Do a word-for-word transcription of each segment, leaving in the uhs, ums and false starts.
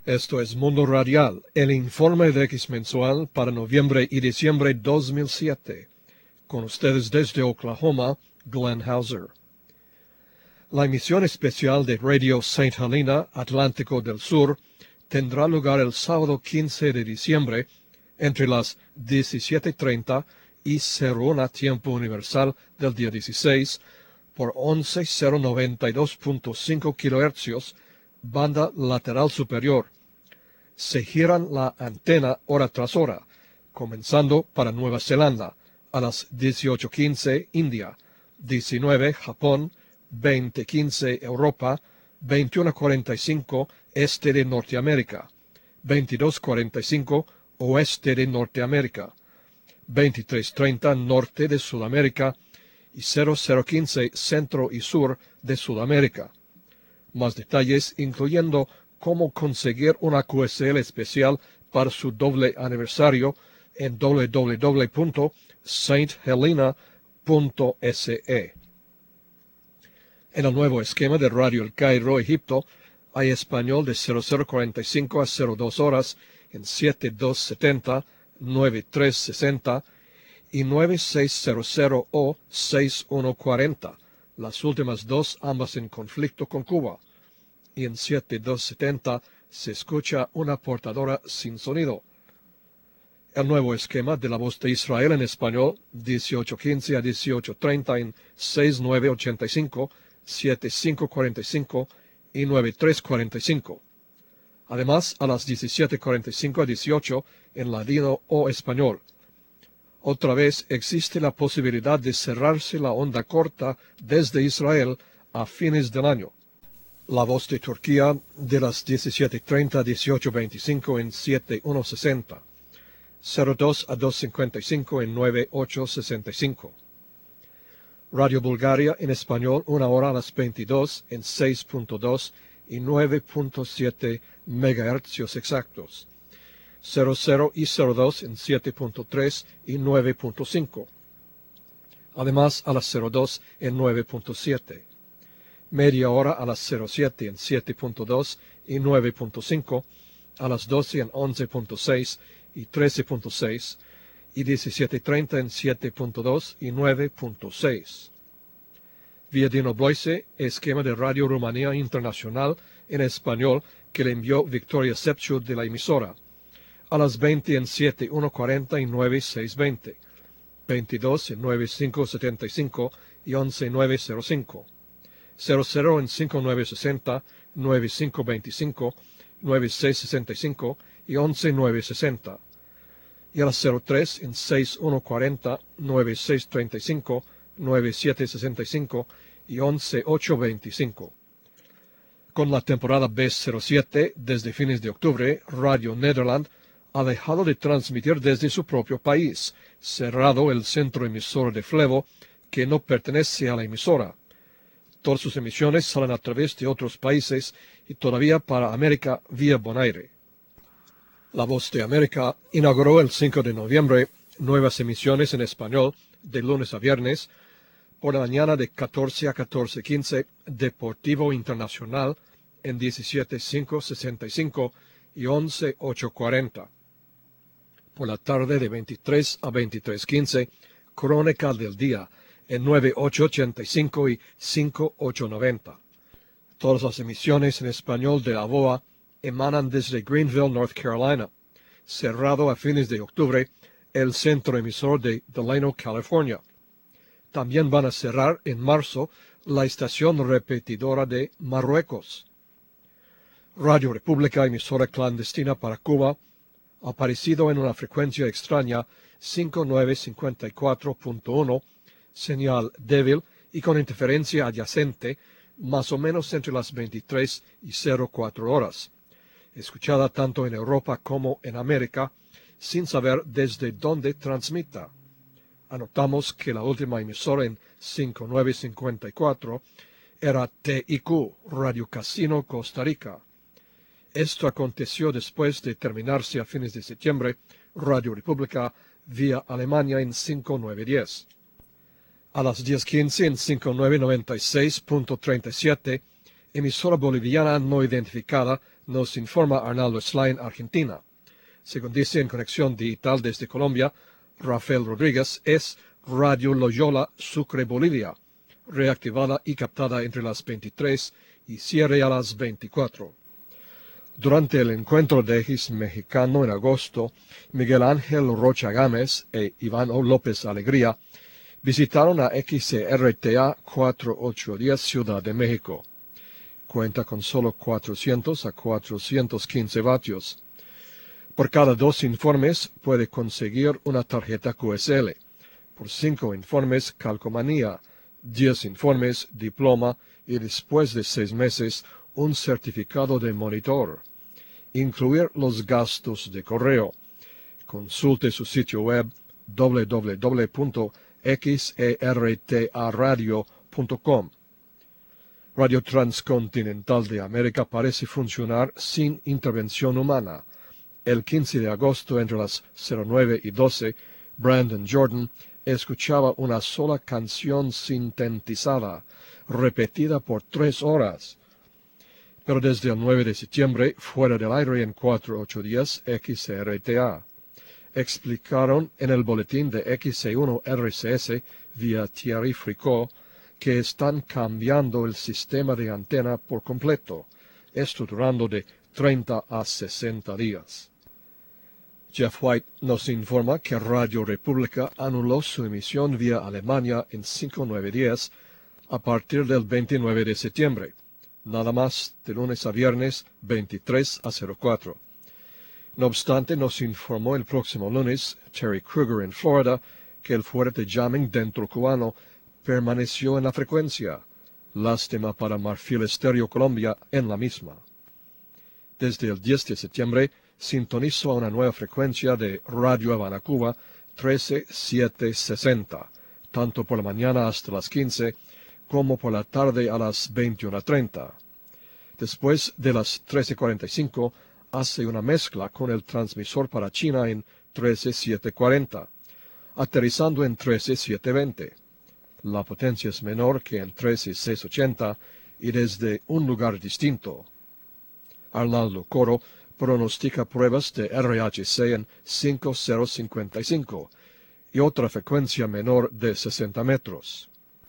Esto es Mundo Radial, el informe de X mensual para noviembre y diciembre dos mil siete. Con ustedes desde Oklahoma, Glenn Hauser. La emisión especial de Radio Saint Helena, Atlántico del Sur, tendrá lugar el sábado quince de diciembre, entre las diecisiete treinta y cero una tiempo universal del día dieciséis, por once mil noventa y dos punto cinco kilohercios, banda lateral superior. Se giran la antena hora tras hora, comenzando para Nueva Zelanda a las dieciocho quince India, diecinueve Japón, veinte quince Europa, veintiuno cuarenta y cinco este de Norteamérica, veintidós cuarenta y cinco oeste de Norteamérica, veintitrés treinta norte de Sudamérica y cero cero quince centro y sur de Sudamérica. Más detalles, incluyendo cómo conseguir una Q S L especial para su doble aniversario, en w w w punto saint helena punto s e. En el nuevo esquema de Radio El Cairo, Egipto, hay español de cero cero cuarenta y cinco a cero dos horas en siete dos setenta, nueve tres sesenta y nueve seis cero cero o seis uno cuarenta, las últimas dos ambas en conflicto con Cuba. Y en siete dos setenta se escucha una portadora sin sonido. El nuevo esquema de la voz de Israel en español, dieciocho quince a dieciocho treinta en seis nueve ochenta y cinco, siete cinco cuarenta y cinco y nueve tres cuarenta y cinco. Además, a las diecisiete cuarenta y cinco a dieciocho en ladino o español. Otra vez existe la posibilidad de cerrarse la onda corta desde Israel a fines del año. La voz de Turquía de las diecisiete treinta a dieciocho veinticinco en siete uno sesenta, cero dos a dos cincuenta y cinco en nueve ocho sesenta y cinco. Radio Bulgaria en español una hora a las veintidós en seis punto dos y nueve punto siete megahercios exactos, cero cero y cero dos en siete punto tres y nueve punto cinco. Además a las cero dos en nueve punto siete. Media hora a las cero siete en siete punto dos y nueve punto cinco, a las doce en once punto seis y trece punto seis, y diecisiete treinta en siete punto dos y nueve punto seis. Vía Dino Bloise, esquema de Radio Rumanía Internacional en español que le envió Victoria Sepciu de la emisora, a las veinte en siete uno cuarenta y nueve seis veinte, veintidós en nueve cinco setenta y cinco y once nueve cero cinco. cero cero en cinco nueve sesenta, nueve cinco veinticinco, nueve seis sesenta y cinco y once nueve sesenta. Y a las cero tres en seis uno cuarenta, nueve seis treinta y cinco, nueve siete sesenta y cinco y once ocho veinticinco. Con la temporada B cero siete, desde fines de octubre, Radio Nederland ha dejado de transmitir desde su propio país, cerrado el centro emisor de Flevo, que no pertenece a la emisora. Todas sus emisiones salen a través de otros países y todavía para América vía Bonaire. La Voz de América inauguró el cinco de noviembre nuevas emisiones en español de lunes a viernes, por la mañana de catorce a catorce quince, Deportivo Internacional en diecisiete cinco sesenta y cinco y once ocho cuarenta. Por la tarde de veintitrés a veintitrés quince, Crónica del Día en nueve ocho ochenta y cinco y cinco ocho noventa. Todas las emisiones en español de la V O A emanan desde Greenville, North Carolina, cerrado a fines de octubre el centro emisor de Delano, California. También van a cerrar en marzo la estación repetidora de Marruecos. Radio República, emisora clandestina para Cuba, ha aparecido en una frecuencia extraña cinco nueve cincuenta y cuatro punto uno, señal débil y con interferencia adyacente, más o menos entre las veintitrés y cero cuatro horas, escuchada tanto en Europa como en América, sin saber desde dónde transmita. Anotamos que la última emisora en cinco nueve cincuenta y cuatro era T I Q, Radio Casino Costa Rica. Esto aconteció después de terminarse a fines de septiembre Radio República vía Alemania en cinco nueve diez. A las diez quince en cinco nueve noventa y seis punto treinta y siete, emisora boliviana no identificada nos informa Arnaldo Slain, Argentina. Según dice en conexión digital desde Colombia, Rafael Rodríguez, es Radio Loyola Sucre, Bolivia, reactivada y captada entre las veintitrés y cierre a las veinticuatro. Durante el encuentro de X mexicano en agosto, Miguel Ángel Rocha Gámez e Iván O. López Alegría visitaron a X C R T A cuatrocientos ochenta y diez Ciudad de México. Cuenta con solo cuatrocientos a cuatrocientos quince vatios. Por cada dos informes puede conseguir una tarjeta Q S L. Por cinco informes, calcomanía. diez informes, diploma y después de seis meses, un certificado de monitor. Incluir los gastos de correo. Consulte su sitio web w w w punto xertaradio punto com. Radio Transcontinental de América parece funcionar sin intervención humana. El quince de agosto, entre las cero nueve y doce, Brandon Jordan escuchaba una sola canción sintetizada, repetida por tres horas. Pero desde el nueve de septiembre, fuera del aire en cuatro mil ochocientos diez X R T A. Explicaron en el boletín de X C uno R C S vía Thierry Fricot que están cambiando el sistema de antena por completo, esto durando de treinta a sesenta días. Jeff White nos informa que Radio República anuló su emisión vía Alemania en cinco nueve diez a partir del veintinueve de septiembre, nada más de lunes a viernes veintitrés a cero cuatro. No obstante, nos informó el próximo lunes Terry Kruger en Florida que el fuerte jamming dentro cubano permaneció en la frecuencia. Lástima para Marfil Estéreo Colombia en la misma. Desde el diez de septiembre, sintonizó a una nueva frecuencia de Radio Habana Cuba trece mil setecientos sesenta, tanto por la mañana hasta las quince como por la tarde a las veintiuna treinta. Después de las trece cuarenta y cinco, hace una mezcla con el transmisor para China en trece mil setecientos cuarenta, aterrizando en trece mil setecientos veinte. La potencia es menor que en trece mil seiscientos ochenta y desde un lugar distinto. Arnaldo Coro pronostica pruebas de R H C en cinco mil cincuenta y cinco y otra frecuencia menor de sesenta metros.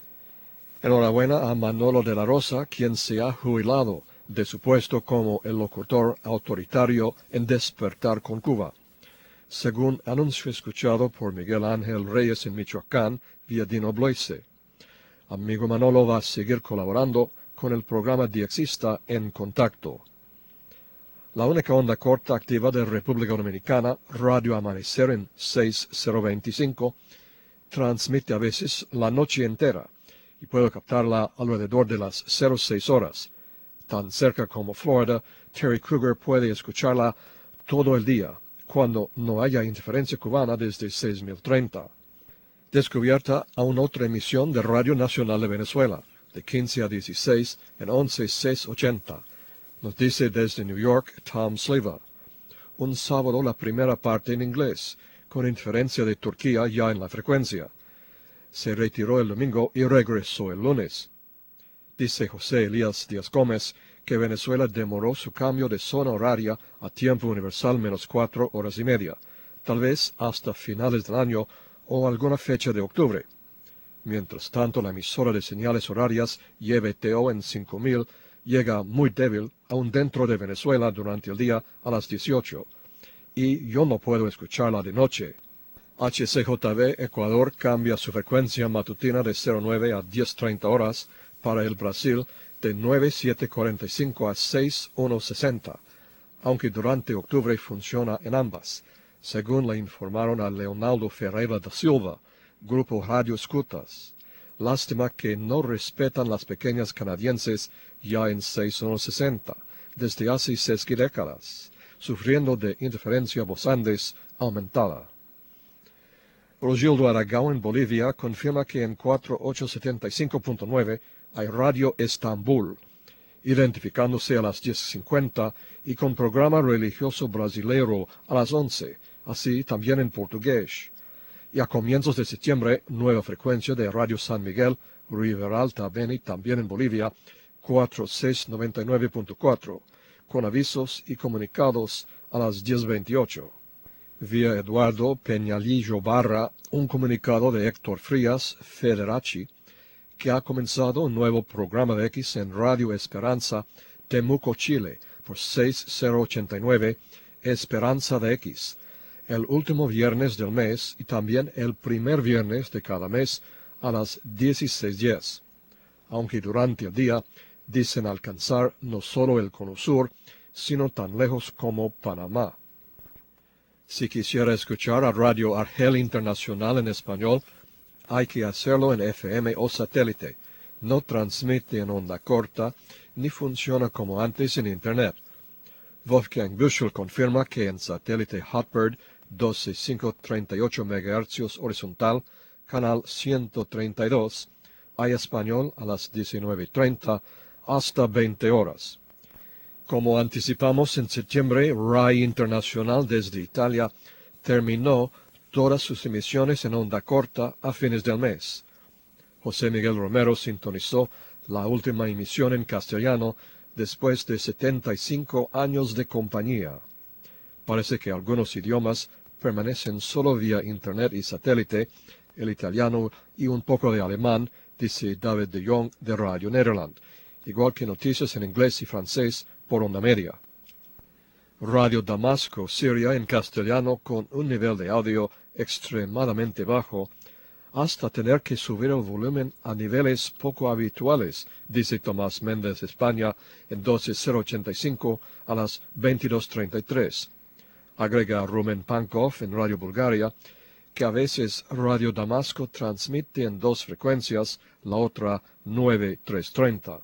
Enhorabuena a Manolo de la Rosa, quien se ha jubilado de su puesto como el locutor autoritario en Despertar con Cuba, según anuncio escuchado por Miguel Ángel Reyes en Michoacán vía Dino Bloise. Amigo Manolo va a seguir colaborando con el programa diexista En Contacto. La única onda corta activa de República Dominicana, Radio Amanecer en seis mil veinticinco, transmite a veces la noche entera y puedo captarla alrededor de las cero seis horas. Tan cerca como Florida, Terry Kruger puede escucharla todo el día, cuando no haya interferencia cubana desde seis mil treinta. Descubierta aún otra emisión de Radio Nacional de Venezuela, de quince a dieciséis en once mil seiscientos ochenta. Nos dice desde New York Tom Sliva. Un sábado la primera parte en inglés, con interferencia de Turquía ya en la frecuencia. Se retiró el domingo y regresó el lunes. Dice José Elías Díaz Gómez que Venezuela demoró su cambio de zona horaria a tiempo universal menos cuatro horas y media, tal vez hasta finales del año o alguna fecha de octubre. Mientras tanto, la emisora de señales horarias Y B T O en cinco mil llega muy débil aún dentro de Venezuela durante el día a las dieciocho, y yo no puedo escucharla de noche. H C J B Ecuador cambia su frecuencia matutina de cero nueve a diez treinta horas para el Brasil de nueve mil setecientos cuarenta y cinco a seis mil ciento sesenta, aunque durante octubre funciona en ambas, según le informaron a Leonardo Ferreira da Silva, Grupo Radio Escutas. Lástima que no respetan las pequeñas canadienses ya en seis mil ciento sesenta, desde hace seis décadas, sufriendo de interferencia voz Andes aumentada. Rogildo Aragao en Bolivia confirma que en cuatro mil ochocientos setenta y cinco punto nueve hay Radio Estambul, identificándose a las diez cincuenta y con programa religioso brasilero a las once, así también en portugués. Y a comienzos de septiembre, nueva frecuencia de Radio San Miguel, Riberalta Beni, también en Bolivia, cuatro mil seiscientos noventa y nueve punto cuatro, con avisos y comunicados a las diez veintiocho. Vía Eduardo Peñalillo Barra, un comunicado de Héctor Frías Federaci, que ha comenzado un nuevo programa de X en Radio Esperanza, Temuco, Chile, por seis mil ochenta y nueve, Esperanza de X, el último viernes del mes y también el primer viernes de cada mes a las dieciséis diez, aunque durante el día dicen alcanzar no solo el Cono Sur, sino tan lejos como Panamá. Si quisiera escuchar a Radio Argel Internacional en español, hay que hacerlo en F M o satélite. No transmite en onda corta, ni funciona como antes en Internet. Wolfgang Büschel confirma que en satélite Hotbird doce mil quinientos treinta y ocho megahercios horizontal, canal ciento treinta y dos, hay español a las diecinueve treinta hasta veinte horas. Como anticipamos en septiembre, R A I Internacional desde Italia terminó todas sus emisiones en onda corta a fines del mes. José Miguel Romero sintonizó la última emisión en castellano después de setenta y cinco años de compañía. Parece que algunos idiomas permanecen solo vía Internet y satélite, el italiano y un poco de alemán, dice David de Jong de Radio Nederland, igual que noticias en inglés y francés por onda media. Radio Damasco, Siria en castellano con un nivel de audio extremadamente bajo, hasta tener que subir el volumen a niveles poco habituales, dice Tomás Méndez, España, en doce mil ochenta y cinco a las veintidós treinta y tres. Agrega Rumen Pankov en Radio Bulgaria, que a veces Radio Damasco transmite en dos frecuencias, la otra nueve mil trescientos treinta.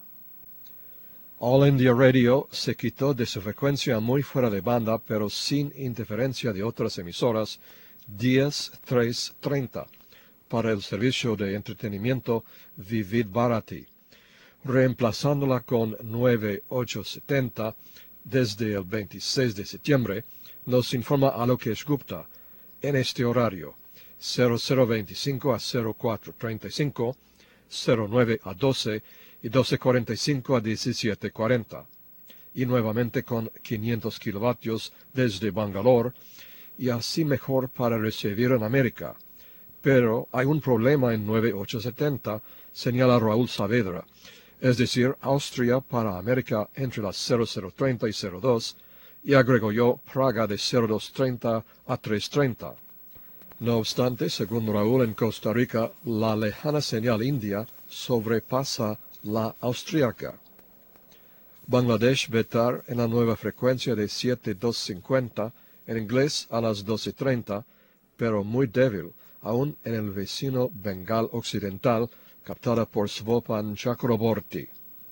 All India Radio se quitó de su frecuencia muy fuera de banda, pero sin interferencia de otras emisoras, diez mil trescientos treinta, para el servicio de entretenimiento Vivid Bharati, reemplazándola con nueve mil ochocientos setenta desde el veintiséis de septiembre, nos informa Alokesh Gupta, en este horario, cero cero veinticinco a cero cuatro treinta y cinco, cero nueve a doce y doce cuarenta y cinco a diecisiete cuarenta, y nuevamente con quinientos kilovatios desde Bangalore, y así mejor para recibir en América. Pero hay un problema en nueve mil ochocientos setenta, señala Raúl Saavedra, es decir, Austria para América entre las cero cero treinta y cero dos, y agrego yo Praga de cero dos treinta a tres treinta. No obstante, según Raúl, en Costa Rica, la lejana señal india sobrepasa la austríaca. Bangladesh Betar en la nueva frecuencia de siete mil doscientos cincuenta, en inglés a las doce treinta, pero muy débil, aún en el vecino Bengal Occidental, captada por Svopan Chakraborty.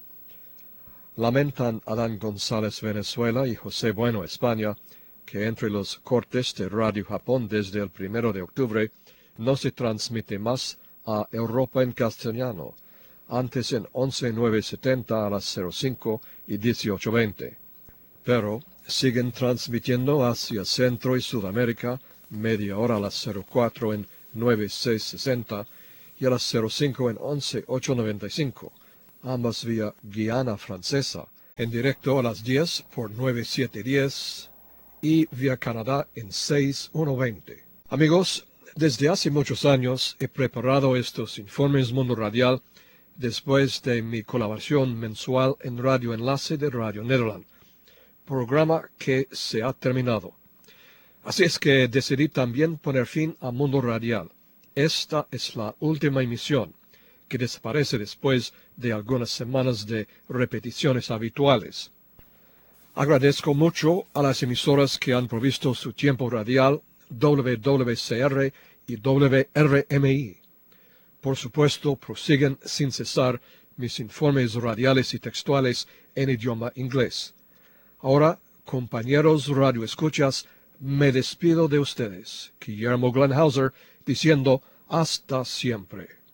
Lamentan Adán González Venezuela y José Bueno España, que entre los cortes de Radio Japón desde el primero de octubre no se transmite más a Europa en castellano, antes en once mil novecientos setenta a las cero cinco y dieciocho veinte. Pero siguen transmitiendo hacia Centro y Sudamérica media hora a las cero cuatro en nueve mil seiscientos sesenta y a las cero cinco en once mil ochocientos noventa y cinco, ambas vía Guiana Francesa, en directo a las diez por nueve mil setecientos diez y vía Canadá en seis mil ciento veinte. Amigos, desde hace muchos años he preparado estos informes Mundo Radial después de mi colaboración mensual en Radio Enlace de Radio Nederland, programa que se ha terminado. Así es que decidí también poner fin a Mundo Radial. Esta es la última emisión, que desaparece después de algunas semanas de repeticiones habituales. Agradezco mucho a las emisoras que han provisto su tiempo radial, W W C R y W R M I. Por supuesto, prosiguen sin cesar mis informes radiales y textuales en idioma inglés. Ahora, compañeros radioescuchas, me despido de ustedes, Guillermo Glenn Hauser, diciendo hasta siempre.